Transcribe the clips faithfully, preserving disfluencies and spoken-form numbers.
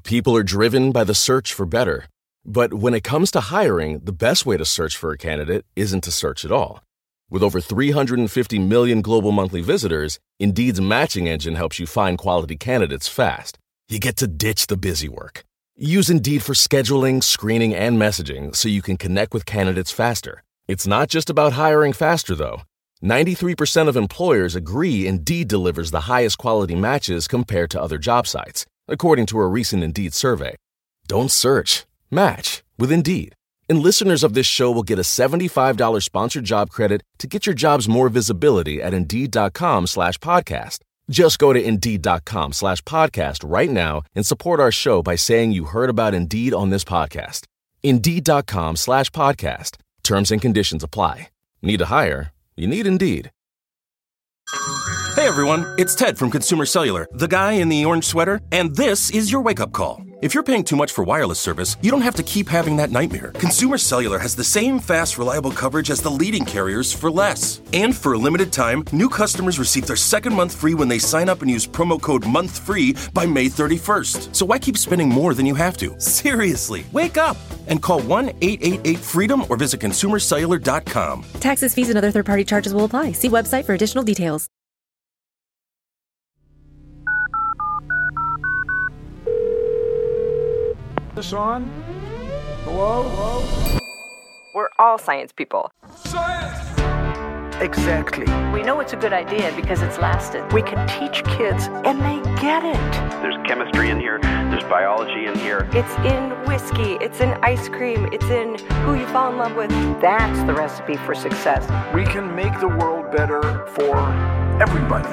People are driven by the search for better. But when it comes to hiring, the best way to search for a candidate isn't to search at all. With over three hundred fifty million global monthly visitors, Indeed's matching engine helps you find quality candidates fast. You get to ditch the busy work. Use Indeed for scheduling, screening, and messaging so you can connect with candidates faster. It's not just about hiring faster, though. ninety-three percent of employers agree Indeed delivers the highest quality matches compared to other job sites, according to a recent Indeed survey. Don't search. Match with Indeed. And listeners of this show will get a seventy-five dollars sponsored job credit to get your jobs more visibility at Indeed.com slash podcast. Just go to Indeed.com slash podcast right now and support our show by saying you heard about Indeed on this podcast. Indeed.com slash podcast. Terms and conditions apply. Need to hire? You need Indeed. Hey everyone, it's Ted from Consumer Cellular, the guy in the orange sweater, and this is your wake-up call. If you're paying too much for wireless service, you don't have to keep having that nightmare. Consumer Cellular has the same fast, reliable coverage as the leading carriers for less. And for a limited time, new customers receive their second month free when they sign up and use promo code MONTHFREE by May thirty-first. So why keep spending more than you have to? Seriously, wake up and call one eight eight eight FREEDOM or visit consumer cellular dot com. Taxes, fees, and other third-party charges will apply. See website for additional details. This on? Hello? Hello? We're all science people. Science! Exactly. We know it's a good idea because it's lasted. We can teach kids, and they get it. There's chemistry in here. There's biology in here. It's in whiskey. It's in ice cream. It's in who you fall in love with. That's the recipe for success. We can make the world better for everybody.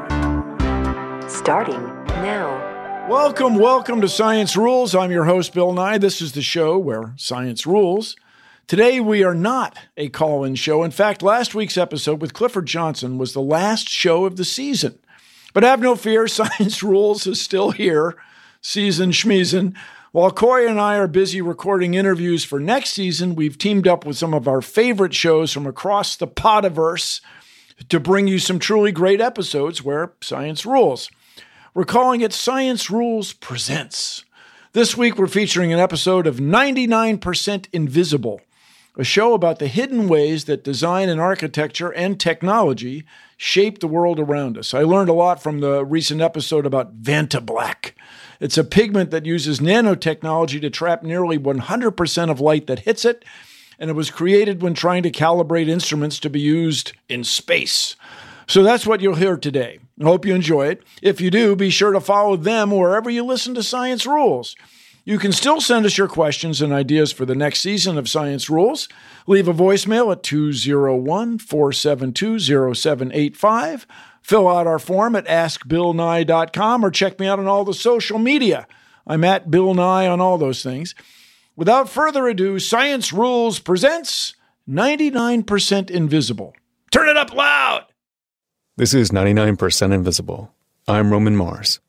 Starting now. Welcome, welcome to Science Rules. I'm your host, Bill Nye. This is the show where science rules. Today, we are not a call-in show. In fact, last week's episode with Clifford Johnson was the last show of the season. But have no fear, Science Rules is still here, season schmeason. While Corey and I are busy recording interviews for next season, we've teamed up with some of our favorite shows from across the podiverse to bring you some truly great episodes where science rules. We're calling it Science Rules Presents. This week, we're featuring an episode of ninety-nine percent Invisible, a show about the hidden ways that design and architecture and technology shape the world around us. I learned a lot from the recent episode about Vantablack. It's a pigment that uses nanotechnology to trap nearly one hundred percent of light that hits it, and it was created when trying to calibrate instruments to be used in space. So that's what you'll hear today. I hope you enjoy it. If you do, be sure to follow them wherever you listen to Science Rules. You can still send us your questions and ideas for the next season of Science Rules. Leave a voicemail at two oh one, four seven two, oh seven eight five. Fill out our form at ask bill nye dot com or check me out on all the social media. I'm at Bill Nye on all those things. Without further ado, Science Rules presents ninety-nine percent Invisible. Turn it up loud! This is ninety-nine percent Invisible. I'm Roman Mars.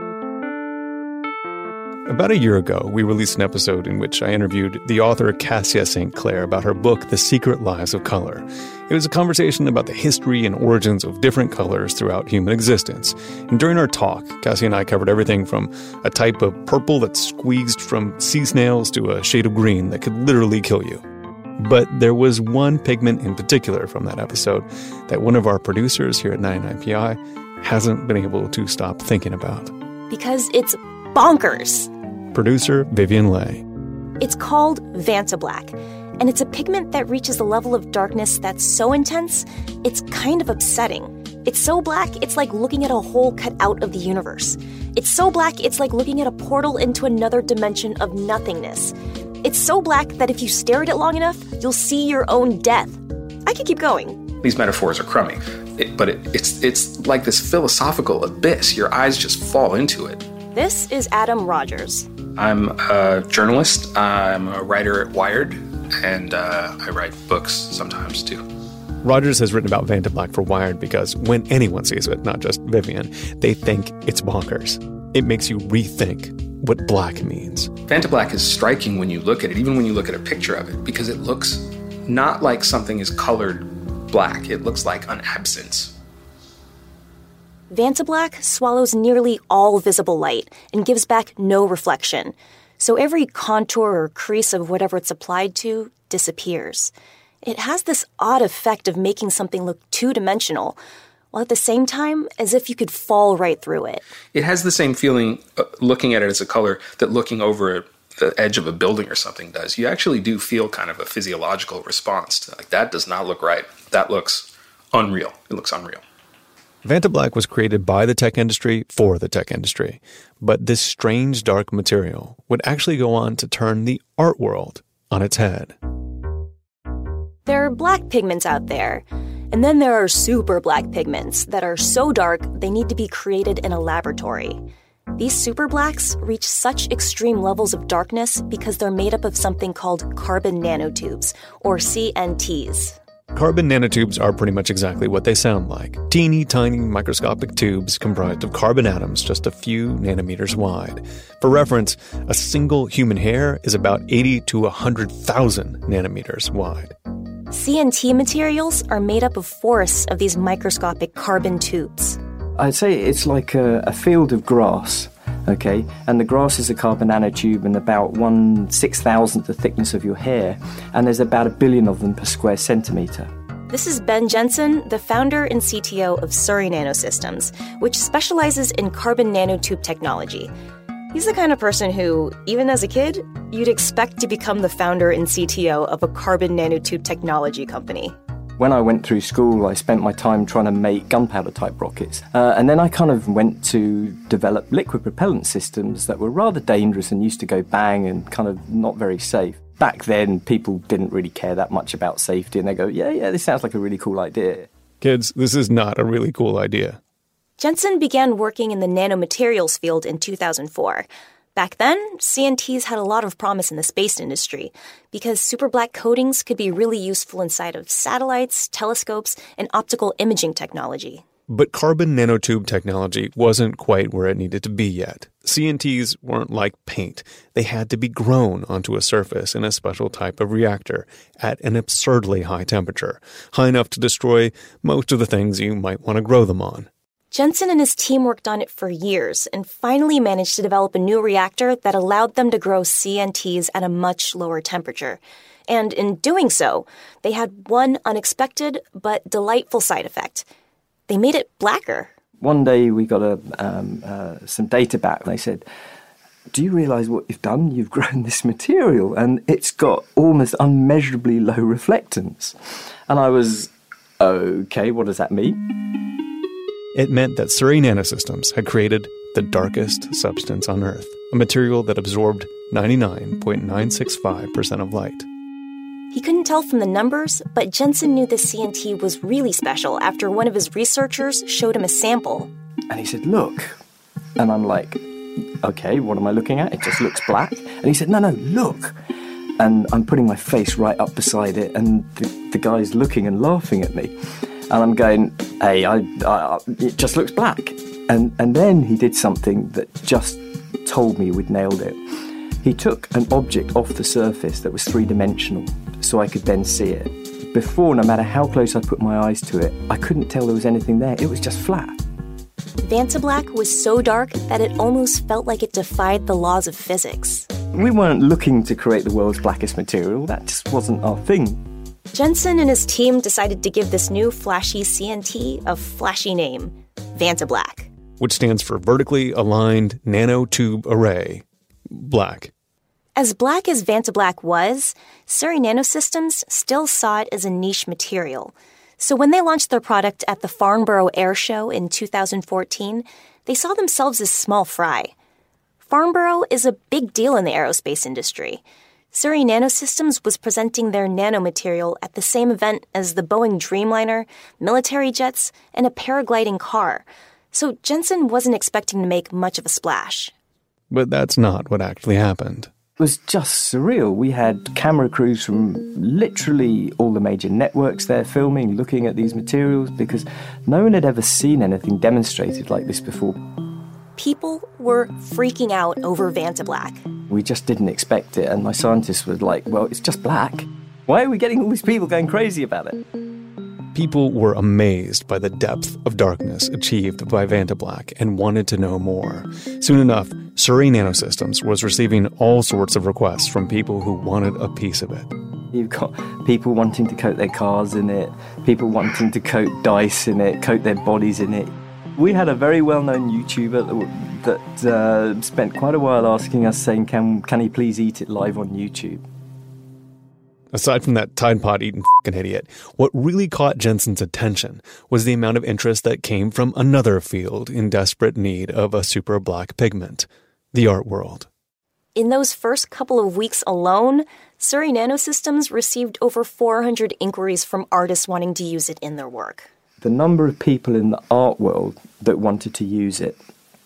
About a year ago, we released an episode in which I interviewed the author Cassia Saint Clair about her book, The Secret Lives of Color. It was a conversation about the history and origins of different colors throughout human existence. And during our talk, Cassia and I covered everything from a type of purple that's squeezed from sea snails to a shade of green that could literally kill you. But there was one pigment in particular from that episode that one of our producers here at ninety-nine P I hasn't been able to stop thinking about. Because it's bonkers. Producer Vivian Leigh. It's called Vantablack, and it's a pigment that reaches a level of darkness that's so intense, it's kind of upsetting. It's so black, it's like looking at a hole cut out of the universe. It's so black, it's like looking at a portal into another dimension of nothingness. It's so black that if you stare at it long enough, you'll see your own death. I could keep going. These metaphors are crummy, it, but it, it's it's like this philosophical abyss. Your eyes just fall into it. This is Adam Rogers. I'm a journalist. I'm a writer at Wired, and uh, I write books sometimes too. Rogers has written about Vantablack for Wired because when anyone sees it, not just Vivian, they think it's bonkers. It makes you rethink what black means. Vantablack is striking when you look at it, even when you look at a picture of it, because it looks not like something is colored black. It looks like an absence. Vantablack swallows nearly all visible light and gives back no reflection. So every contour or crease of whatever it's applied to disappears. It has this odd effect of making something look two-dimensional, while at the same time, as if you could fall right through it. It has the same feeling, uh, looking at it as a color, that looking over the edge of a building or something does. You actually do feel kind of a physiological response to, like, that does not look right. That looks unreal. It looks unreal. Vantablack was created by the tech industry for the tech industry, but this strange dark material would actually go on to turn the art world on its head. There are black pigments out there, and then there are super black pigments that are so dark they need to be created in a laboratory. These super blacks reach such extreme levels of darkness because they're made up of something called carbon nanotubes, or C N Ts. Carbon nanotubes are pretty much exactly what they sound like. Teeny tiny microscopic tubes comprised of carbon atoms just a few nanometers wide. For reference, a single human hair is about eighty to one hundred thousand nanometers wide. C N T materials are made up of forests of these microscopic carbon tubes. I'd say it's like a, a field of grass, okay? And the grass is a carbon nanotube and about one six thousandth the thickness of your hair, and there's about a billion of them per square centimeter. This is Ben Jensen, the founder and C T O of Surrey Nanosystems, which specializes in carbon nanotube technology. He's the kind of person who, even as a kid, you'd expect to become the founder and C T O of a carbon nanotube technology company. When I went through school, I spent my time trying to make gunpowder-type rockets. Uh, and then I kind of went to develop liquid propellant systems that were rather dangerous and used to go bang and kind of not very safe. Back then, people didn't really care that much about safety, and they go, yeah, yeah, this sounds like a really cool idea. Kids, this is not a really cool idea. Jensen began working in the nanomaterials field in two thousand four. Back then, C N Ts had a lot of promise in the space industry because superblack coatings could be really useful inside of satellites, telescopes, and optical imaging technology. But carbon nanotube technology wasn't quite where it needed to be yet. C N Ts weren't like paint. They had to be grown onto a surface in a special type of reactor at an absurdly high temperature, high enough to destroy most of the things you might want to grow them on. Jensen and his team worked on it for years and finally managed to develop a new reactor that allowed them to grow C N Ts at a much lower temperature. And in doing so, they had one unexpected but delightful side effect. They made it blacker. One day we got a, um, uh, some data back. They said, do you realize what you've done? You've grown this material and it's got almost unmeasurably low reflectance. And I was, okay, what does that mean? It meant that Surrey Nanosystems had created the darkest substance on Earth, a material that absorbed ninety-nine point nine six five percent of light. He couldn't tell from the numbers, but Jensen knew the C N T was really special after one of his researchers showed him a sample. And he said, look. And I'm like, okay, what am I looking at? It just looks black. And he said, no, no, look. And I'm putting my face right up beside it, and the, the guy's looking and laughing at me. And I'm going, hey, I, I, it just looks black. And and then he did something that just told me we'd nailed it. He took an object off the surface that was three-dimensional so I could then see it. Before, no matter how close I put my eyes to it, I couldn't tell there was anything there. It was just flat. Vantablack was so dark that it almost felt like it defied the laws of physics. We weren't looking to create the world's blackest material. That just wasn't our thing. Jensen and his team decided to give this new flashy C N T a flashy name, Vantablack. Which stands for Vertically Aligned Nanotube Array. Black. As black as Vantablack was, Surrey Nanosystems still saw it as a niche material. So when they launched their product at the Farnborough Air Show in two thousand fourteen, they saw themselves as small fry. Farnborough is a big deal in the aerospace industry. Surrey Nanosystems was presenting their nanomaterial at the same event as the Boeing Dreamliner, military jets, and a paragliding car. So Jensen wasn't expecting to make much of a splash. But that's not what actually happened. It was just surreal. We had camera crews from literally all the major networks there filming, looking at these materials, because no one had ever seen anything demonstrated like this before. People were freaking out over Vantablack. We just didn't expect it, and my scientists were like, well, it's just black. Why are we getting all these people going crazy about it? People were amazed by the depth of darkness achieved by Vantablack and wanted to know more. Soon enough, Surrey Nanosystems was receiving all sorts of requests from people who wanted a piece of it. You've got people wanting to coat their cars in it, people wanting to coat dice in it, coat their bodies in it. We had a very well-known YouTuber that, that uh, spent quite a while asking us, saying, can, can he please eat it live on YouTube? Aside from that Tide Pod eating f***ing idiot, what really caught Jensen's attention was the amount of interest that came from another field in desperate need of a super black pigment, the art world. In those first couple of weeks alone, Surrey Nanosystems received over four hundred inquiries from artists wanting to use it in their work. The number of people in the art world that wanted to use it,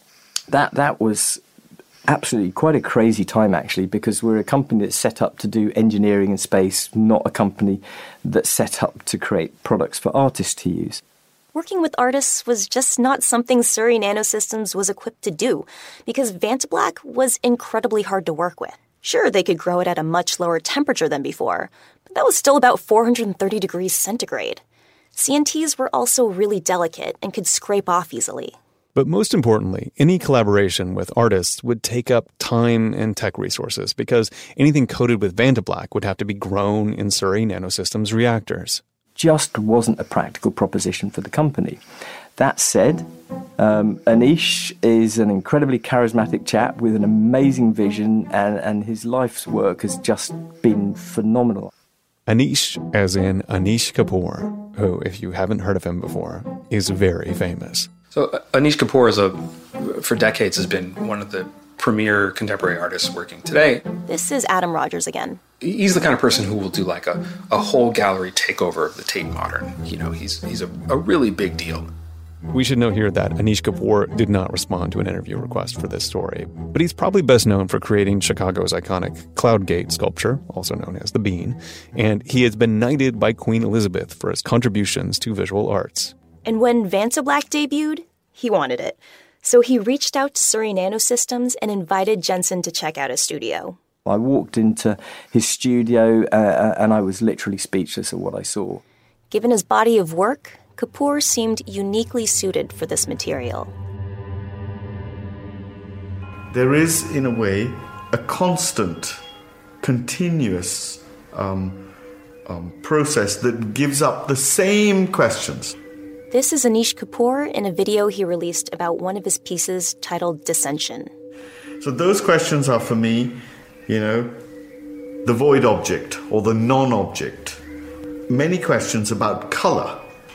that that was absolutely quite a crazy time, actually, because we're a company that's set up to do engineering in space, not a company that's set up to create products for artists to use. Working with artists was just not something Surrey Nanosystems was equipped to do, because Vantablack was incredibly hard to work with. Sure, they could grow it at a much lower temperature than before, but that was still about four hundred thirty degrees centigrade. C N Ts were also really delicate and could scrape off easily. But most importantly, any collaboration with artists would take up time and tech resources because anything coated with Vantablack would have to be grown in Surrey Nanosystems reactors. Just wasn't a practical proposition for the company. That said, um, Anish is an incredibly charismatic chap with an amazing vision, and, and his life's work has just been phenomenal. Anish, as in Anish Kapoor, who, if you haven't heard of him before, is very famous. So uh, Anish Kapoor is a, for decades has been one of the premier contemporary artists working today. This is Adam Rogers again. He's the kind of person who will do like a, a whole gallery takeover of the Tate Modern. You know, he's he's a, a really big deal. We should note here that Anish Kapoor did not respond to an interview request for this story, but he's probably best known for creating Chicago's iconic Cloudgate sculpture, also known as the Bean, and he has been knighted by Queen Elizabeth for his contributions to visual arts. And when Vantablack debuted, he wanted it. So he reached out to Surrey Nanosystems and invited Jensen to check out his studio. I walked into his studio uh, and I was literally speechless at what I saw. Given his body of work, Kapoor seemed uniquely suited for this material. There is, in a way, a constant, continuous um, um, process that gives up the same questions. This is Anish Kapoor in a video he released about one of his pieces titled Dissension. So those questions are, for me, you know, the void object or the non-object. Many questions about color.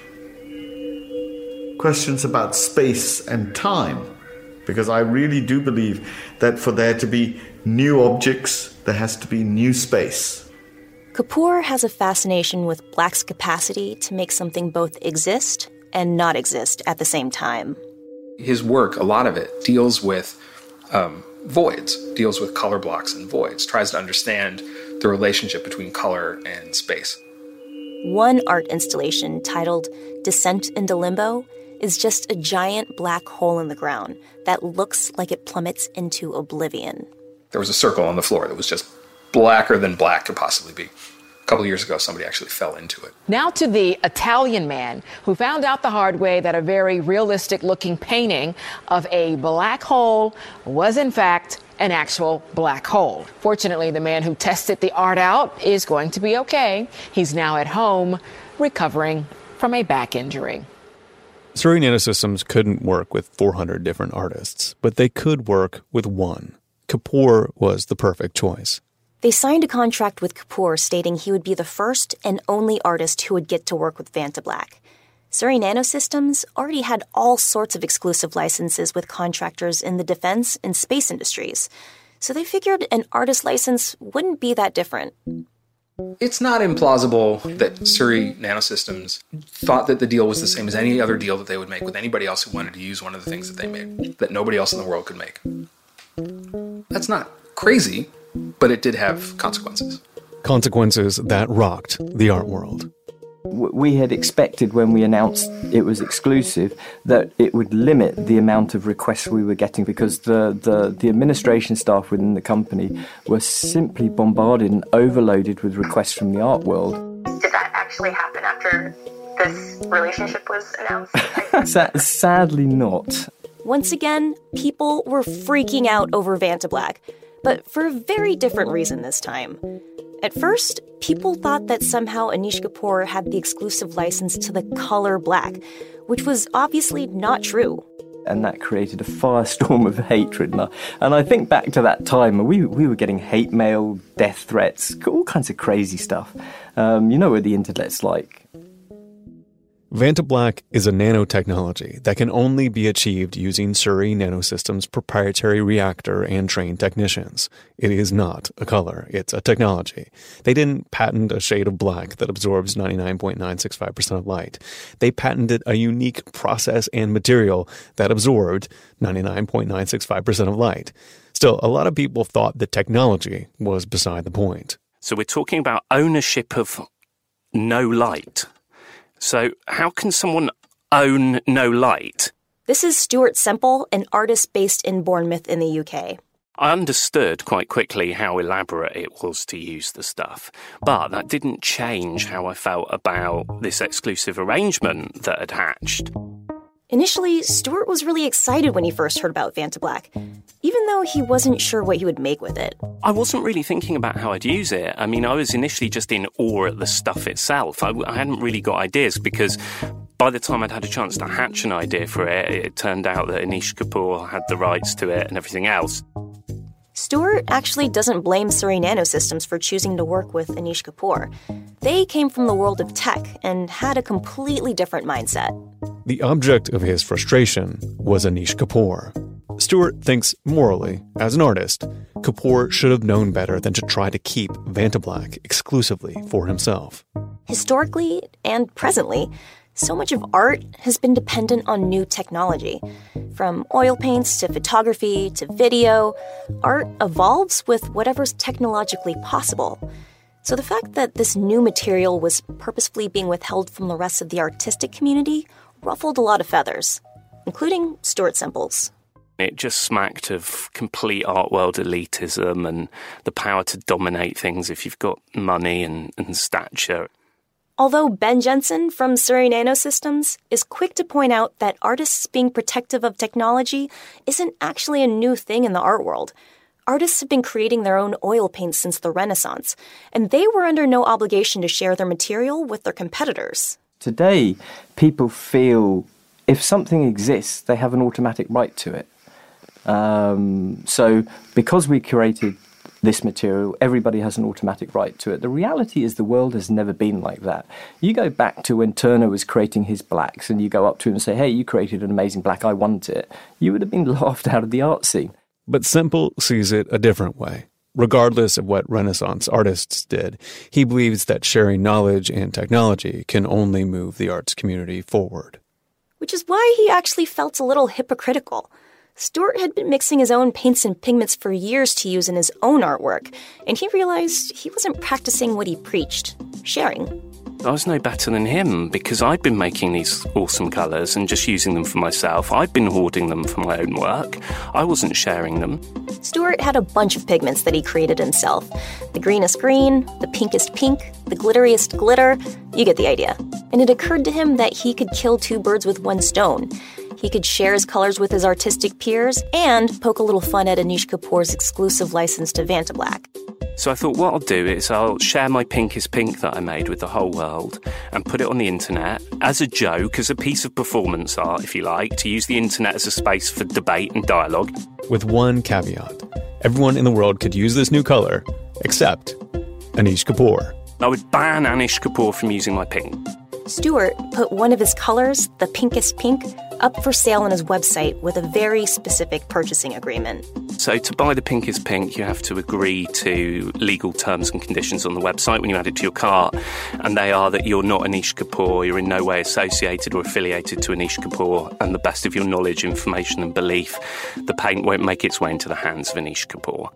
Questions about space and time. Because I really do believe that for there to be new objects, there has to be new space. Kapoor has a fascination with Black's capacity to make something both exist and not exist at the same time. His work, a lot of it, deals with um, voids, deals with color blocks and voids, tries to understand the relationship between color and space. One art installation titled Descent into Limbo is just a giant black hole in the ground that looks like it plummets into oblivion. There was a circle on the floor that was just blacker than black could possibly be. A couple of years ago, somebody actually fell into it. Now to the Italian man who found out the hard way that a very realistic-looking painting of a black hole was, in fact, an actual black hole. Fortunately, the man who tested the art out is going to be okay. He's now at home recovering from a back injury. Surrey Nanosystems couldn't work with four hundred different artists, but they could work with one. Kapoor was the perfect choice. They signed a contract with Kapoor stating he would be the first and only artist who would get to work with Vantablack. Surrey Nanosystems already had all sorts of exclusive licenses with contractors in the defense and space industries, so they figured an artist license wouldn't be that different. It's not implausible that Surrey Nanosystems thought that the deal was the same as any other deal that they would make with anybody else who wanted to use one of the things that they made, that nobody else in the world could make. That's not crazy, but it did have consequences. Consequences that rocked the art world. We had expected when we announced it was exclusive that it would limit the amount of requests we were getting because the, the, the administration staff within the company were simply bombarded and overloaded with requests from the art world. Did that actually happen after this relationship was announced? Sa- sadly not. Once again, people were freaking out over Vantablack, but for a very different reason this time. At first, people thought that somehow Anish Kapoor had the exclusive license to the color black, which was obviously not true. And that created a firestorm of hatred. And I, and I think back to that time, we we were getting hate mail, death threats, all kinds of crazy stuff. Um, you know what the internet's like. Vantablack is a nanotechnology that can only be achieved using Surrey Nanosystems' proprietary reactor and trained technicians. It is not a color, it's a technology. They didn't patent a shade of black that absorbs ninety-nine point nine six five percent of light. They patented a unique process and material that absorbed ninety-nine point nine six five percent of light. Still, a lot of people thought the technology was beside the point. So we're talking about ownership of no light. So how can someone own no light? This is Stuart Semple, an artist based in Bournemouth in the U K. I understood quite quickly how elaborate it was to use the stuff, but that didn't change how I felt about this exclusive arrangement that had hatched. Initially, Stuart was really excited when he first heard about Vantablack, even though he wasn't sure what he would make with it. I wasn't really thinking about how I'd use it. I mean, I was initially just in awe at the stuff itself. I, I hadn't really got ideas because by the time I'd had a chance to hatch an idea for it, it turned out that Anish Kapoor had the rights to it and everything else. Stuart actually doesn't blame Surrey Nanosystems for choosing to work with Anish Kapoor. They came from the world of tech and had a completely different mindset. The object of his frustration was Anish Kapoor. Stuart thinks morally, as an artist, Kapoor should have known better than to try to keep Vantablack exclusively for himself. Historically and presently, so much of art has been dependent on new technology. From oil paints to photography to video, art evolves with whatever's technologically possible. So the fact that this new material was purposefully being withheld from the rest of the artistic community ruffled a lot of feathers, including Stuart Semple's. It just smacked of complete art world elitism and the power to dominate things if you've got money and, and stature. Although Ben Jensen from Surrey Nanosystems is quick to point out that artists being protective of technology isn't actually a new thing in the art world. Artists have been creating their own oil paints since the Renaissance, and they were under no obligation to share their material with their competitors. Today, people feel if something exists, they have an automatic right to it. Um, so because we curated this material, everybody has an automatic right to it. The reality is the world has never been like that. You go back to when Turner was creating his blacks and you go up to him and say, hey, you created an amazing black, I want it. You would have been laughed out of the art scene. But Semple sees it a different way. Regardless of what Renaissance artists did, he believes that sharing knowledge and technology can only move the arts community forward. Which is why he actually felt a little hypocritical. Stuart had been mixing his own paints and pigments for years to use in his own artwork, and he realized he wasn't practicing what he preached, sharing. I was no better than him because I'd been making these awesome colours and just using them for myself. I'd been hoarding them for my own work. I wasn't sharing them. Stuart had a bunch of pigments that he created himself. The greenest green, the pinkest pink, the glitteriest glitter. You get the idea. And it occurred to him that he could kill two birds with one stone. He could share his colors with his artistic peers and poke a little fun at Anish Kapoor's exclusive license to Vantablack. So I thought what I'll do is I'll share my pinkest pink that I made with the whole world and put it on the internet as a joke, as a piece of performance art, if you like, to use the internet as a space for debate and dialogue. With one caveat. Everyone in the world could use this new color, except Anish Kapoor. I would ban Anish Kapoor from using my pink. Stuart put one of his colors, the pinkest pink, up for sale on his website with a very specific purchasing agreement. So to buy the pinkest pink, you have to agree to legal terms and conditions on the website when you add it to your cart, and they are that you're not Anish Kapoor, you're in no way associated or affiliated to Anish Kapoor, and the best of your knowledge, information and belief, the paint won't make its way into the hands of Anish Kapoor.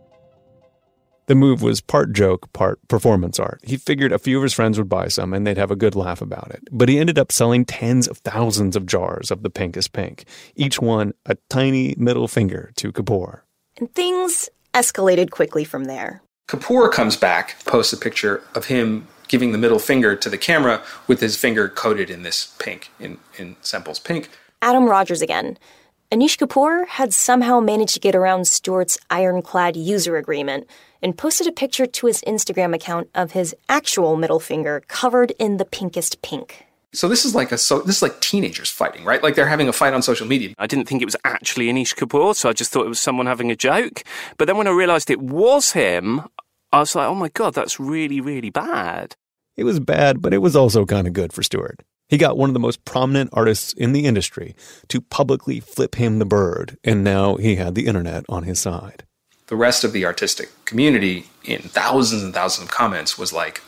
The move was part joke, part performance art. He figured a few of his friends would buy some and they'd have a good laugh about it. But he ended up selling tens of thousands of jars of the pinkest pink, each one a tiny middle finger to Kapoor. And things escalated quickly from there. Kapoor comes back, posts a picture of him giving the middle finger to the camera with his finger coated in this pink, in, in Semple's pink. Adam Rogers again. Anish Kapoor had somehow managed to get around Stewart's ironclad user agreement and posted a picture to his Instagram account of his actual middle finger covered in the pinkest pink. So this is like a so this is like teenagers fighting, right? Like they're having a fight on social media. I didn't think it was actually Anish Kapoor, so I just thought it was someone having a joke. But then when I realised it was him, I was like, oh my God, that's really, really bad. It was bad, but it was also kind of good for Stewart. He got one of the most prominent artists in the industry to publicly flip him the bird, and now he had the internet on his side. The rest of the artistic community, in thousands and thousands of comments, was like,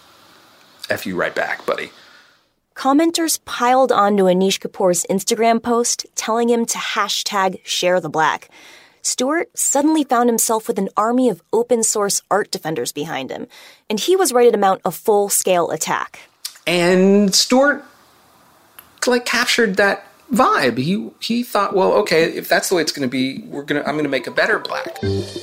F you right back, buddy. Commenters piled onto Anish Kapoor's Instagram post telling him to hashtag share the black. Stewart suddenly found himself with an army of open source art defenders behind him, and he was ready to mount a full-scale attack. And Stewart, like, captured that vibe. He he thought, well, okay, if that's the way it's going to be, we're gonna I'm going to make a better black.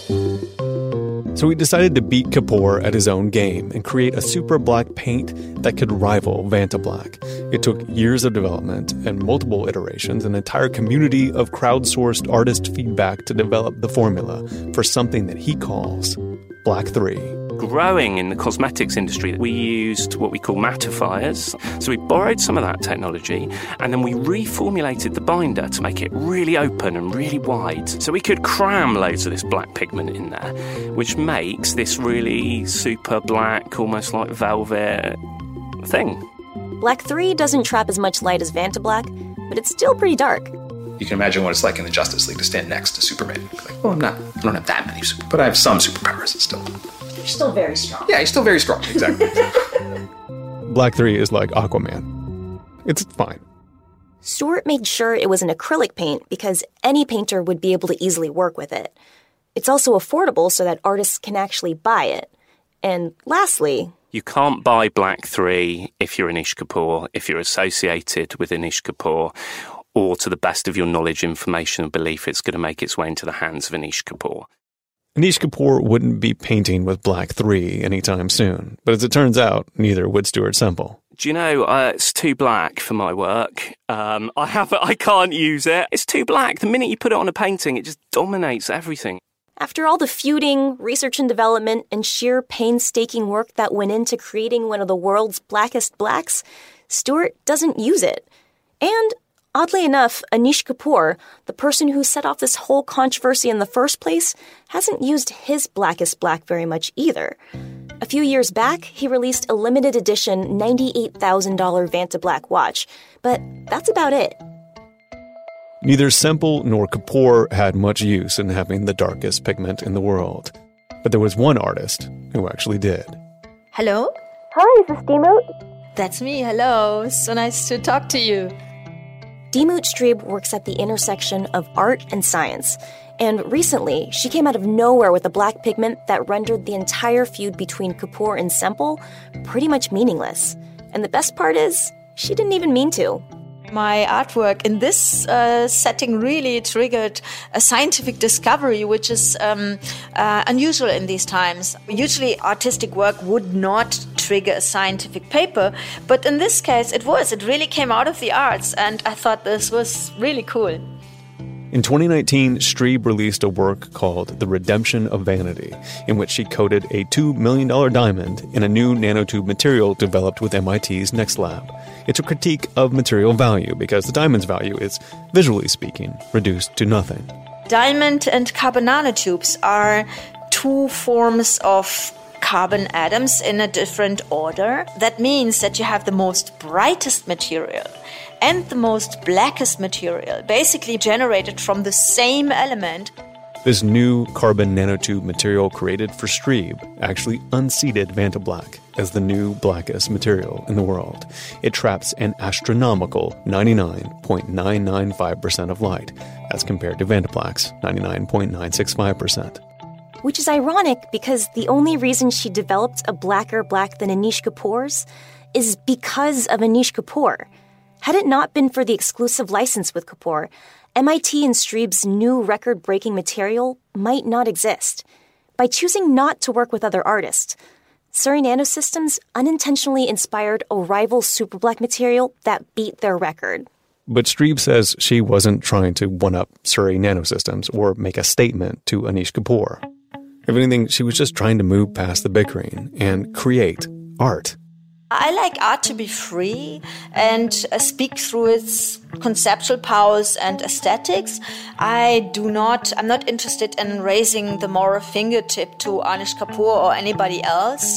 So he decided to beat Kapoor at his own game and create a super black paint that could rival Vantablack. It took years of development and multiple iterations, an entire community of crowdsourced artist feedback to develop the formula for something that he calls Black three. Growing in the cosmetics industry, we used what we call mattifiers. So we borrowed some of that technology and then we reformulated the binder to make it really open and really wide. So we could cram loads of this black pigment in there, which makes this really super black, almost like velvet thing. Black three doesn't trap as much light as Vantablack, but it's still pretty dark. You can imagine what it's like in the Justice League to stand next to Superman. Like, well, I'm not, I don't have that many super, but I have some superpowers still. You're still very strong. Yeah, he's still very strong, exactly. Black three is like Aquaman. It's fine. Stewart made sure it was an acrylic paint because any painter would be able to easily work with it. It's also affordable so that artists can actually buy it. And lastly, you can't buy Black three if you're Anish Kapoor, if you're associated with Anish Kapoor, or to the best of your knowledge, information, and belief it's going to make its way into the hands of Anish Kapoor. Anish Kapoor wouldn't be painting with Black three anytime soon, but as it turns out, neither would Stuart Semple. Do you know, uh, it's too black for my work. Um, I have, I can't use it. It's too black. The minute you put it on a painting, it just dominates everything. After all the feuding, research and development, and sheer painstaking work that went into creating one of the world's blackest blacks, Stewart doesn't use it. And oddly enough, Anish Kapoor, the person who set off this whole controversy in the first place, hasn't used his blackest black very much either. A few years back, he released a limited edition ninety-eight thousand dollars Vantablack watch, but that's about it. Neither Semple nor Kapoor had much use in having the darkest pigment in the world. But there was one artist who actually did. Hello? Hi, is this Demoot? That's me, hello. So nice to talk to you. Demoot Strebe works at the intersection of art and science, and recently she came out of nowhere with a black pigment that rendered the entire feud between Kapoor and Semple pretty much meaningless. And the best part is, she didn't even mean to. My artwork in this uh, setting really triggered a scientific discovery, which is um, uh, unusual in these times. Usually artistic work would not trigger a scientific paper, but in this case it was. It really came out of the arts, and I thought this was really cool. In twenty nineteen, Strebe released a work called The Redemption of Vanity, in which she coated a two million dollars diamond in a new nanotube material developed with M I T's NextLab. It's a critique of material value because the diamond's value is, visually speaking, reduced to nothing. Diamond and carbon nanotubes are two forms of carbon atoms in a different order. That means that you have the most brightest material and the most blackest material, basically generated from the same element. This new carbon nanotube material created for Strebe actually unseated Vantablack as the new blackest material in the world. It traps an astronomical ninety-nine point nine nine five percent of light, as compared to Vantablack's ninety-nine point nine six five percent. Which is ironic because the only reason she developed a blacker black than Anish Kapoor's is because of Anish Kapoor. Had it not been for the exclusive license with Kapoor, M I T and Strebe's new record-breaking material might not exist. By choosing not to work with other artists, Surrey Nanosystems unintentionally inspired a rival super black material that beat their record. But Strebe says she wasn't trying to one-up Surrey Nanosystems or make a statement to Anish Kapoor. If anything, she was just trying to move past the bickering and create art. I like art to be free and uh, speak through its conceptual powers and aesthetics. I do not, I'm not interested in raising the moral fingertip to Anish Kapoor or anybody else.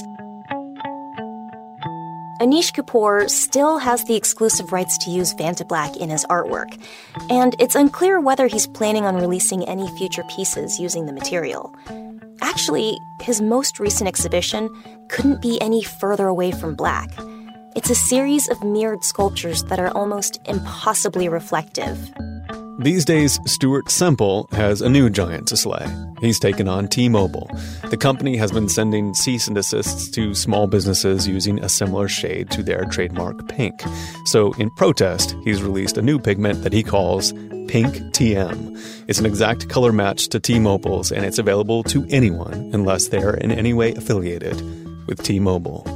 Anish Kapoor still has the exclusive rights to use Vantablack in his artwork, and it's unclear whether he's planning on releasing any future pieces using the material. Actually, his most recent exhibition couldn't be any further away from black. It's a series of mirrored sculptures that are almost impossibly reflective. These days, Stuart Semple has a new giant to slay. He's taken on T-Mobile. The company has been sending cease and desists to small businesses using a similar shade to their trademark pink. So in protest, he's released a new pigment that he calls Pink T M. It's an exact color match to T-Mobile's, and it's available to anyone unless they're in any way affiliated with T-Mobile.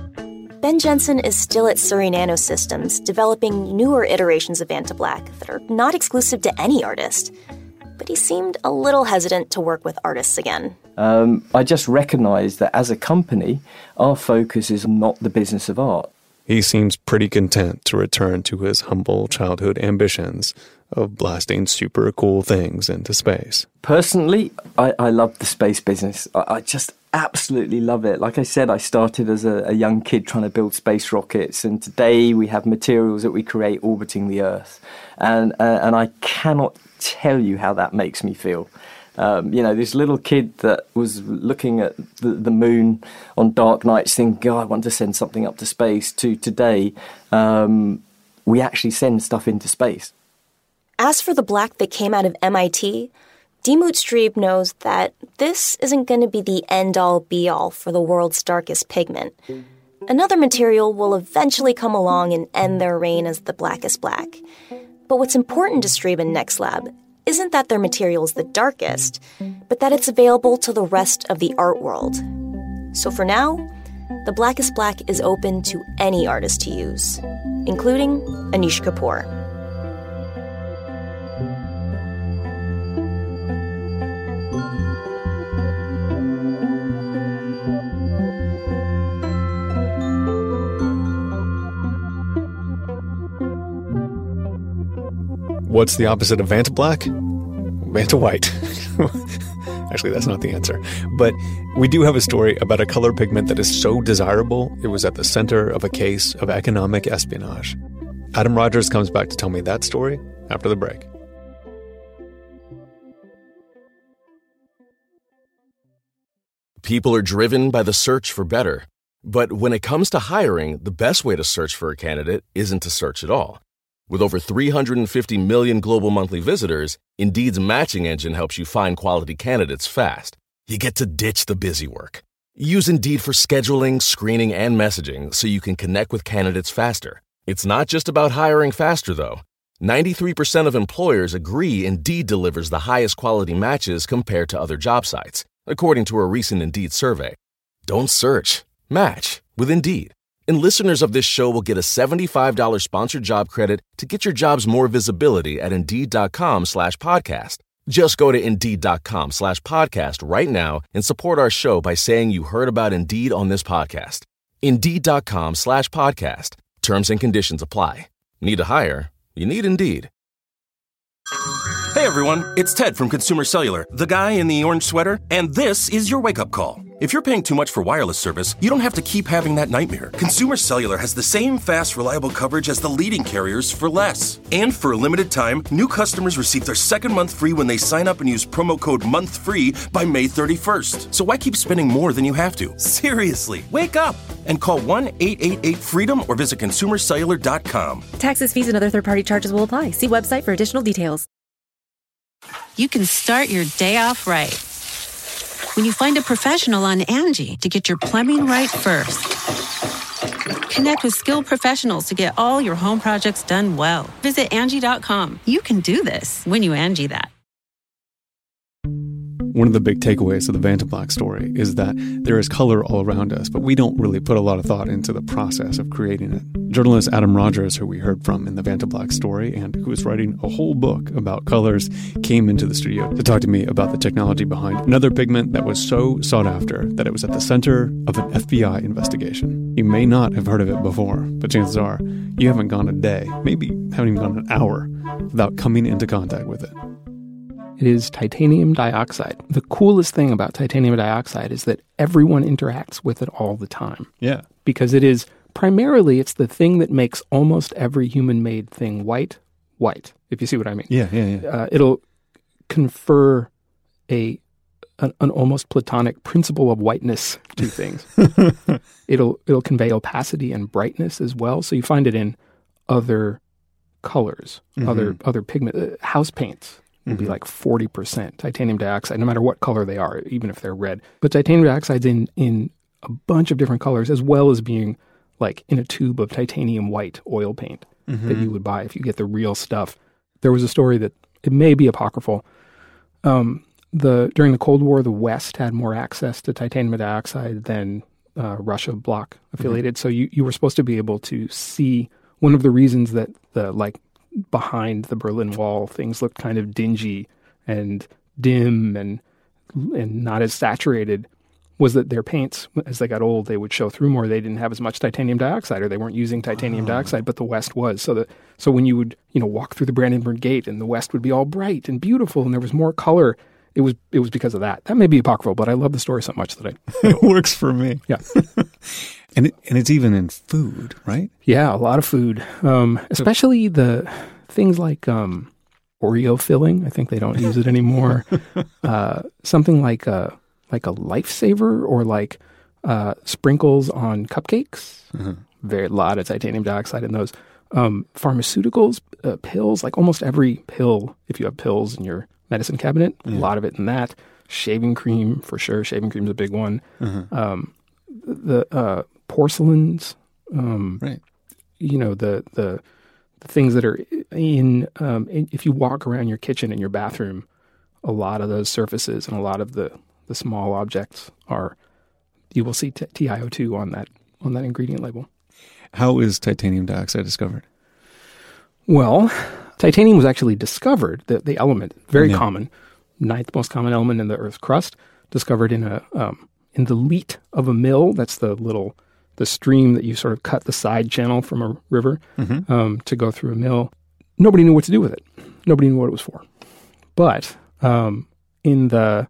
Ben Jensen is still at Surrey Nanosystems, developing newer iterations of Vantablack that are not exclusive to any artist. But he seemed a little hesitant to work with artists again. Um, I just recognise that as a company, our focus is not the business of art. He seems pretty content to return to his humble childhood ambitions of blasting super cool things into space. Personally, I, I love the space business. I, I just absolutely love it. Like I said, I started as a, a young kid trying to build space rockets, and today we have materials that we create orbiting the Earth. And, uh, and I cannot tell you how that makes me feel. Um, you know, this little kid that was looking at the, the moon on dark nights thinking, God, I want to send something up to space, to today, um, we actually send stuff into space. As for the black that came out of M I T, Diemut Strebe knows that this isn't going to be the end-all be-all for the world's darkest pigment. Another material will eventually come along and end their reign as the blackest black. But what's important to Strebe and NextLab isn't that their material is the darkest, but that it's available to the rest of the art world. So for now, the blackest black is open to any artist to use, including Anish Kapoor. What's the opposite of Vantablack? Vantawhite. Actually, that's not the answer. But we do have a story about a color pigment that is so desirable, it was at the center of a case of economic espionage. Adam Rogers comes back to tell me that story after the break. People are driven by the search for better. But when it comes to hiring, the best way to search for a candidate isn't to search at all. With over three hundred fifty million global monthly visitors, Indeed's matching engine helps you find quality candidates fast. You get to ditch the busy work. Use Indeed for scheduling, screening, and messaging so you can connect with candidates faster. It's not just about hiring faster, though. ninety-three percent of employers agree Indeed delivers the highest quality matches compared to other job sites, according to a recent Indeed survey. Don't search. Match with Indeed. And listeners of this show will get a seventy-five dollars sponsored job credit to get your jobs more visibility at Indeed.com slash podcast. Just go to Indeed.com slash podcast right now and support our show by saying you heard about Indeed on this podcast. Indeed.com slash podcast. Terms and conditions apply. Need to hire? You need Indeed. Hey everyone, it's Ted from Consumer Cellular, the guy in the orange sweater, and this is your wake-up call. If you're paying too much for wireless service, you don't have to keep having that nightmare. Consumer Cellular has the same fast, reliable coverage as the leading carriers for less. And for a limited time, new customers receive their second month free when they sign up and use promo code MONTHFREE by May thirty-first. So why keep spending more than you have to? Seriously, wake up and call one eight eight eight FREEDOM or visit consumer cellular dot com. Taxes, fees, and other third-party charges will apply. See website for additional details. You can start your day off right when you find a professional on Angie to get your plumbing right first. Connect with skilled professionals to get all your home projects done well. Visit Angie dot com. You can do this when you Angie that. One of the big takeaways of the Vantablack story is that there is color all around us, but we don't really put a lot of thought into the process of creating it. Journalist Adam Rogers, who we heard from in the Vantablack story and who is writing a whole book about colors, came into the studio to talk to me about the technology behind another pigment that was so sought after that it was at the center of an F B I investigation. You may not have heard of it before, but chances are you haven't gone a day, maybe haven't even gone an hour, without coming into contact with it. It is titanium dioxide. The coolest thing about titanium dioxide is that everyone interacts with it all the time. Yeah. Because it is, primarily, it's the thing that makes almost every human-made thing white, white, if you see what I mean. Yeah, yeah, yeah. Uh, it'll confer a an, an almost platonic principle of whiteness to things. it'll it'll convey opacity and brightness as well. So you find it in other colors, mm-hmm. other other pigment. Uh, house paints would mm-hmm. be like forty percent titanium dioxide, no matter what color they are, even if they're red. But titanium dioxide's in, in a bunch of different colors, as well as being like in a tube of titanium white oil paint mm-hmm. that you would buy if you get the real stuff. There was a story that, it may be apocryphal, um, the during the Cold War, the West had more access to titanium dioxide than uh, Russia bloc affiliated. Mm-hmm. So you, you were supposed to be able to see one of the reasons that the like behind the Berlin Wall things looked kind of dingy and dim and and not as saturated was that their paints, as they got old, they would show through more. They didn't have as much titanium dioxide, or they weren't using titanium oh. dioxide, but the West was. So that so when you would you know walk through the Brandenburg Gate and the West would be all bright and beautiful and there was more color, it was it was because of that. That may be apocryphal, but I love the story so much that I it works for me. Yeah. And it, and it's even in food, right? Yeah, a lot of food, um, especially the things like um, Oreo filling. I think they don't use it anymore. uh, something like a like a lifesaver, or like uh, sprinkles on cupcakes. Mm-hmm. Very lot of titanium dioxide in those. Um, pharmaceuticals, uh, pills, like almost every pill. If you have pills in your medicine cabinet, yeah. a lot of it in that. Shaving cream, for sure. Shaving cream is a big one. Mm-hmm. Um, the uh, porcelains, um, right? You know, the the the things that are in, um, in. If you walk around your kitchen and your bathroom, a lot of those surfaces and a lot of the, the small objects are. You will see T i O two on that on that ingredient label. How is titanium dioxide discovered? Well, titanium was actually discovered. The the element, very yeah. common, ninth most common element in the Earth's crust, discovered in a. Um, in the leat of a mill. That's the little, the stream that you sort of cut the side channel from a river mm-hmm. um, to go through a mill. Nobody knew what to do with it. Nobody knew what it was for. But um, in the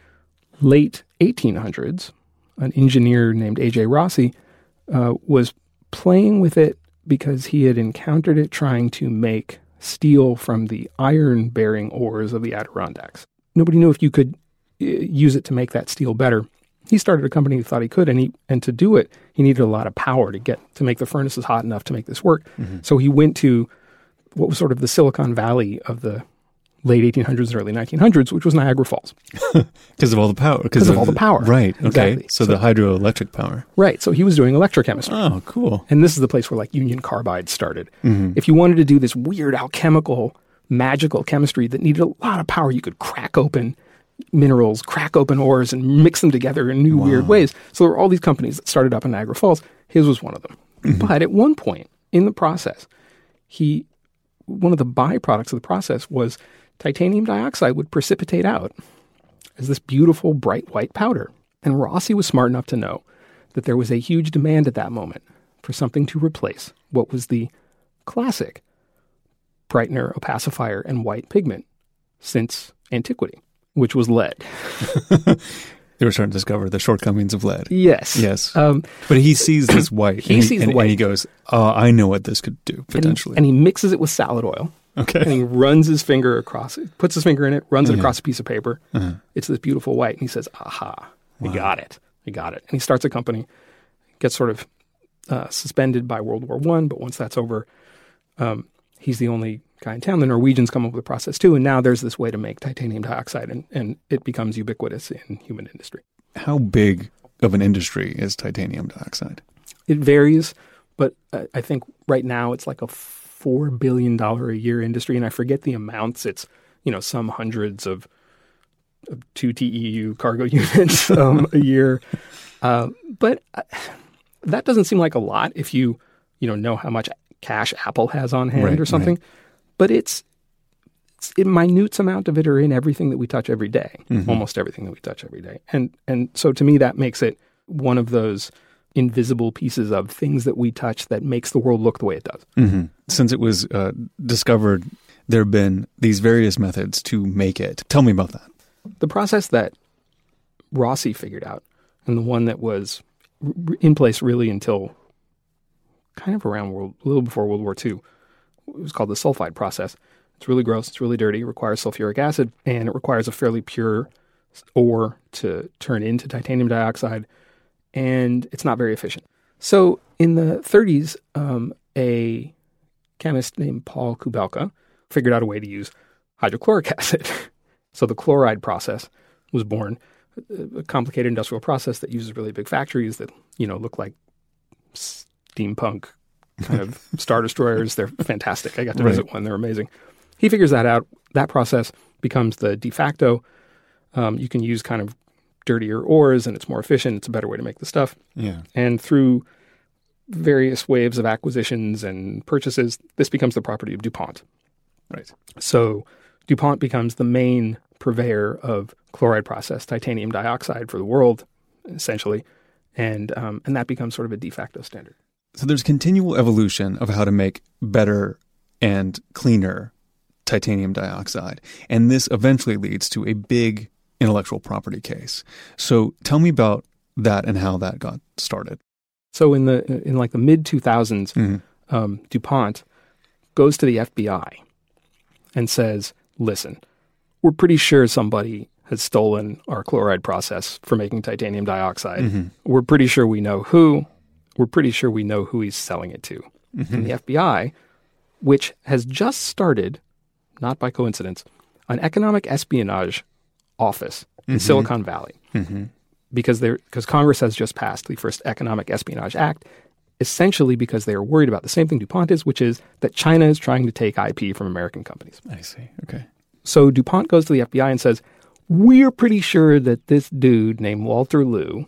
late eighteen hundreds, an engineer named A J Rossi uh, was playing with it because he had encountered it trying to make steel from the iron-bearing ores of the Adirondacks. Nobody knew if you could uh, use it to make that steel better. He started a company who thought he could, and he and to do it, he needed a lot of power to get to make the furnaces hot enough to make this work. Mm-hmm. So he went to what was sort of the Silicon Valley of the late eighteen hundreds and early nineteen hundreds, which was Niagara Falls. Because of all the power. Because of, of all the power. Right. Okay. Exactly. So, so the hydroelectric power. Right. So he was doing electrochemistry. Oh, cool. And this is the place where like Union Carbide started. Mm-hmm. If you wanted to do this weird alchemical, magical chemistry that needed a lot of power, you could crack open minerals, crack open ores, and mix them together in new wow. weird ways. So there were all these companies that started up in Niagara Falls. His was one of them. Mm-hmm. But at one point in the process, he one of the byproducts of the process was titanium dioxide would precipitate out as this beautiful, bright white powder. And Rossi was smart enough to know that there was a huge demand at that moment for something to replace what was the classic brightener, opacifier, and white pigment since antiquity, which was lead. They were starting to discover the shortcomings of lead. Yes. Yes. Um, but he sees this white. He and, sees and, the white. And he goes, oh, I know what this could do, potentially. And he, and he mixes it with salad oil. Okay. And he runs his finger across it, puts his finger in it, runs uh-huh. it across a piece of paper. Uh-huh. It's this beautiful white. And he says, aha, we wow. got it. We got it. And he starts a company, gets sort of uh, suspended by World War One. But once that's over, um, he's the only guy in town. The Norwegians come up with a process too. And now there's this way to make titanium dioxide, and, and it becomes ubiquitous in human industry. How big of an industry is titanium dioxide? It varies, but I, I think right now it's like a four billion dollars a year industry, and I forget the amounts. It's, you know, some hundreds of of two T E U cargo units um, a year. Uh, but uh, that doesn't seem like a lot if you, you know, know how much cash Apple has on hand right, or something. Right. But it's, it's a minute amount of it are in everything that we touch every day, mm-hmm. almost everything that we touch every day. And and so to me, that makes it one of those invisible pieces of things that we touch that makes the world look the way it does. Mm-hmm. Since it was uh, discovered, there have been these various methods to make it. Tell me about that. The process that Rossi figured out, and the one that was r- in place really until kind of around world, a little before World War Two, it was called the sulfide process. It's really gross, it's really dirty, it requires sulfuric acid, and it requires a fairly pure ore to turn into titanium dioxide, and it's not very efficient. So in the thirties, um, a chemist named Paul Kubelka figured out a way to use hydrochloric acid. So the chloride process was born, a complicated industrial process that uses really big factories that, you know, look like steampunk kind of Star Destroyers. They're fantastic. I got to right. visit one. They're amazing. He figures that out. That process becomes the de facto. Um, you can use kind of dirtier ores and it's more efficient. It's a better way to make the stuff. Yeah. And through various waves of acquisitions and purchases, this becomes the property of DuPont. Right. So DuPont becomes the main purveyor of chloride processed titanium dioxide for the world, essentially. And um, and that becomes sort of a de facto standard. So there's continual evolution of how to make better and cleaner titanium dioxide. And this eventually leads to a big intellectual property case. So tell me about that and how that got started. So in the in like the mid two thousands, mm-hmm. um, DuPont goes to the F B I and says, listen, we're pretty sure somebody has stolen our chloride process for making titanium dioxide. Mm-hmm. We're pretty sure we know who. We're pretty sure we know who he's selling it to. Mm-hmm. And the F B I, which has just started, not by coincidence, an economic espionage office in mm-hmm. Silicon Valley. Mm-hmm. Because they're because Congress has just passed the first Economic Espionage Act, essentially because they are worried about the same thing DuPont is, which is that China is trying to take I P from American companies. I see. Okay. So DuPont goes to the F B I and says, we're pretty sure that this dude named Walter Liu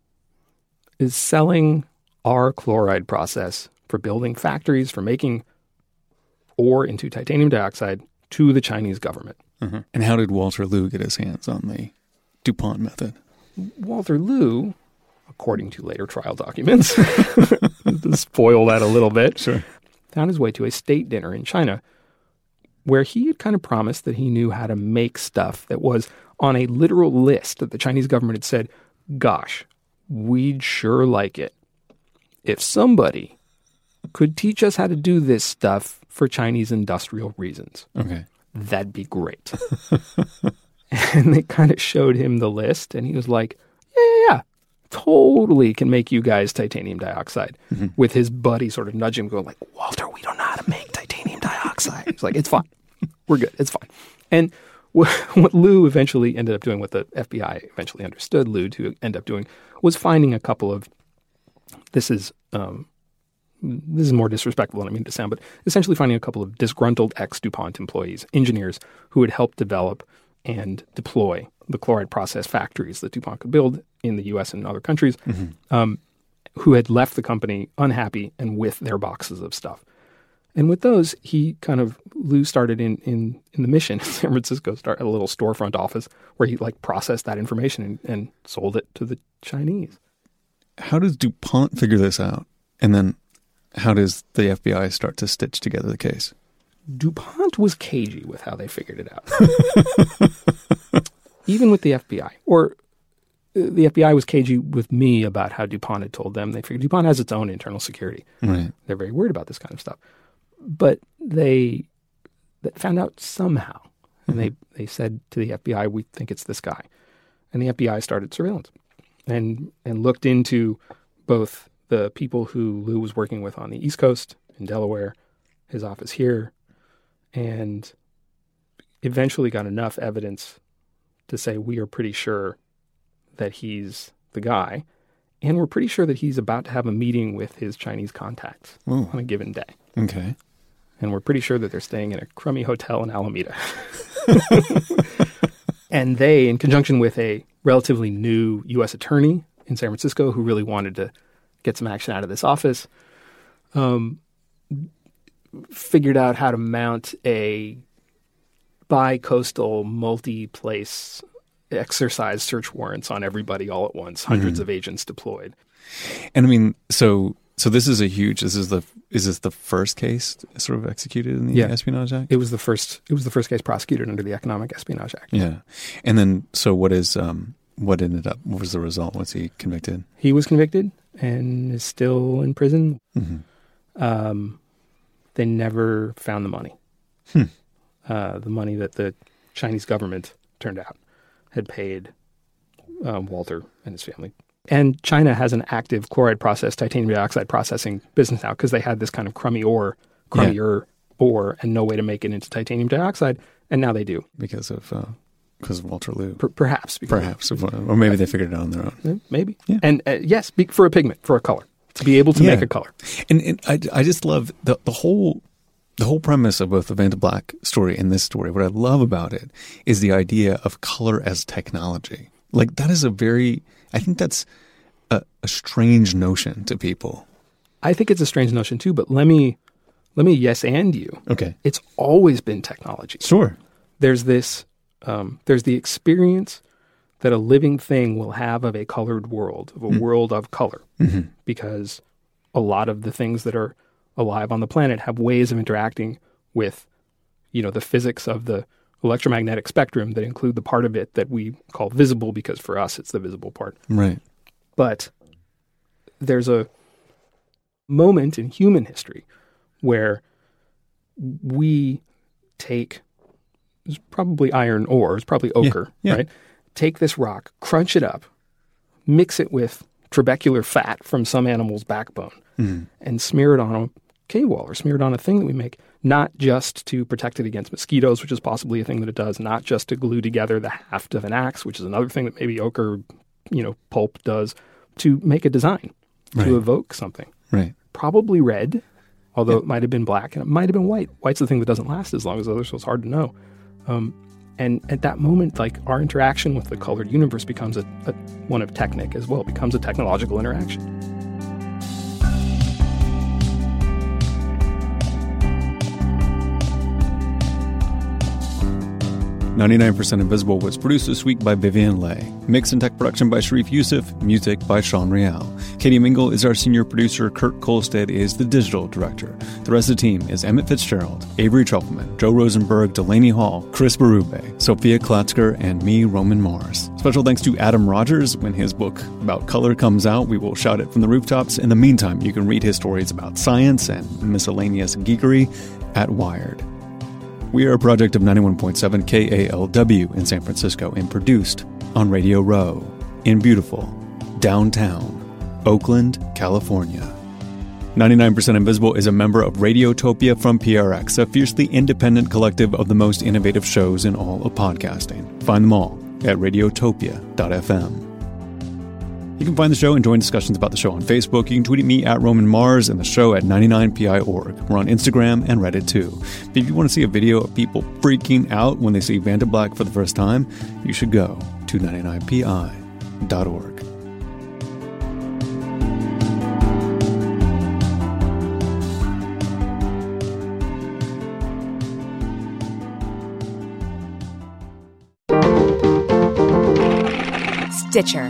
is selling our chloride process for building factories, for making ore into titanium dioxide to the Chinese government. Mm-hmm. And how did Walter Liu get his hands on the DuPont method? Walter Liu, according to later trial documents, to spoil that a little bit, sure. found his way to a state dinner in China where he had kind of promised that he knew how to make stuff that was on a literal list that the Chinese government had said, gosh, we'd sure like it if somebody could teach us how to do this stuff for Chinese industrial reasons. Okay. That'd be great. And they kind of showed him the list, and he was like, yeah, yeah, yeah, totally can make you guys titanium dioxide. Mm-hmm. With his buddy sort of nudging him, going like, Walter, we don't know how to make titanium dioxide. He's like, it's fine. We're good. It's fine. And what, what Liu eventually ended up doing, what the F B I eventually understood Liu to end up doing, was finding a couple of, this is um, this is more disrespectful than I mean to sound, but essentially finding a couple of disgruntled ex-DuPont employees, engineers, who had helped develop and deploy the chloride process factories that DuPont could build in the U S and other countries, mm-hmm. um, who had left the company unhappy and with their boxes of stuff. And with those, he kind of, Liu started in, in, in the Mission in San Francisco, started a little storefront office where he like processed that information and, and sold it to the Chinese. How does DuPont figure this out? And then how does the F B I start to stitch together the case? DuPont was cagey with how they figured it out. Even with the F B I. Or uh, the F B I was cagey with me about how DuPont had told them. They figured DuPont has its own internal security. Right. They're very worried about this kind of stuff. But they, they found out somehow. And mm-hmm. they, they said to the F B I, we think it's this guy. And the F B I started surveillance and and looked into both the people who Liu was working with on the East Coast in Delaware, his office here, and eventually got enough evidence to say we are pretty sure that he's the guy, and we're pretty sure that he's about to have a meeting with his Chinese contacts Ooh. on a given day. Okay. And we're pretty sure that they're staying in a crummy hotel in Alameda. And they, in conjunction with a relatively new U S attorney in San Francisco who really wanted to get some action out of this office, um, figured out how to mount a bi-coastal, multi-place exercise search warrants on everybody all at once, hundreds Mhm. of agents deployed. And I mean, so so this is a huge. This is the is this the first case sort of executed in the Yeah. Espionage Act? It was the first. It was the first case prosecuted under the Economic Espionage Act. Yeah, and then so what is um what ended up? What was the result? Was he convicted? He was convicted and is still in prison. Mm-hmm. Um, they never found the money. Hmm. Uh, the money that the Chinese government, turned out, had paid um, Walter and his family. And China has an active chloride process, titanium dioxide processing business now because they had this kind of crummy ore, crummier ore, and no way to make it into titanium dioxide. And now they do. Because of uh, because of Walter Liu. Per- perhaps. because Perhaps. Of, or maybe they figured it out on their own. Maybe. Yeah. And uh, yes, be, for a pigment, for a color, to be able to Yeah. make a color. And, and I, I just love the, the whole the whole premise of both the Vantablack Black story and this story. What I love about it is the idea of color as technology. Like that is a very, I think that's a, a strange notion to people. I think it's a strange notion too, but let me let me yes and you. Okay. It's always been technology. Sure. There's this um, there's the experience that a living thing will have of a colored world, of a Mm. world of color, Mhm. because a lot of the things that are alive on the planet have ways of interacting with, you know, the physics of the electromagnetic spectrum that include the part of it that we call visible, because for us it's the visible part. Right. But there's a moment in human history where we take, it's probably iron ore, it's probably ochre, Yeah, yeah. right? Take this rock, crunch it up, mix it with trabecular fat from some animal's backbone, Mhm. and smear it on a cave wall or smear it on a thing that we make, not just to protect it against mosquitoes, which is possibly a thing that it does, not just to glue together the haft of an axe, which is another thing that maybe ochre, you know, pulp does, to make a design, Right. to evoke something. Right. Probably red, although it might have been black, and it might have been white. White's the thing that doesn't last as long as others, so it's hard to know. Um, and at that moment, like, our interaction with the colored universe becomes a, a one of technic as well, becomes a technological interaction. ninety-nine percent Invisible was produced this week by Vivian Leigh. Mix and tech production by Sharif Youssef. Music by Sean Real. Katie Mingle is our senior producer. Kurt Kolstad is the digital director. The rest of the team is Emmett Fitzgerald, Avery Trufelman, Joe Rosenberg, Delaney Hall, Chris Berube, Sophia Klatzker, and me, Roman Mars. Special thanks to Adam Rogers. When his book about color comes out, we will shout it from the rooftops. In the meantime, you can read his stories about science and miscellaneous geekery at Wired. We are a project of ninety-one point seven K A L W in San Francisco and produced on Radio Row in beautiful downtown Oakland, California. ninety-nine percent Invisible is a member of Radiotopia from P R X, a fiercely independent collective of the most innovative shows in all of podcasting. Find them all at radiotopia dot f m. You can find the show and join discussions about the show on Facebook. You can tweet at me at Roman Mars and the show at ninety-nine P I dot org. We're on Instagram and Reddit too. If you want to see a video of people freaking out when they see Vantablack Black for the first time, you should go to ninety-nine P I dot org. Stitcher.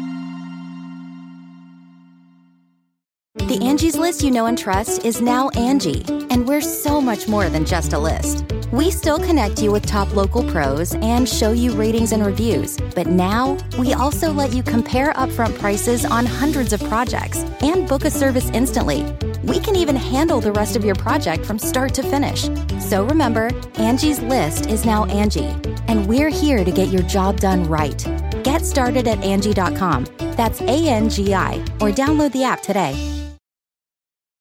The Angie's List you know and trust is now Angie, and we're so much more than just a list. We still connect you with top local pros and show you ratings and reviews, but now we also let you compare upfront prices on hundreds of projects and book a service instantly. We can even handle the rest of your project from start to finish. So remember, Angie's List is now Angie, and we're here to get your job done right. Get started at Angie dot com. That's A N G I, or download the app today.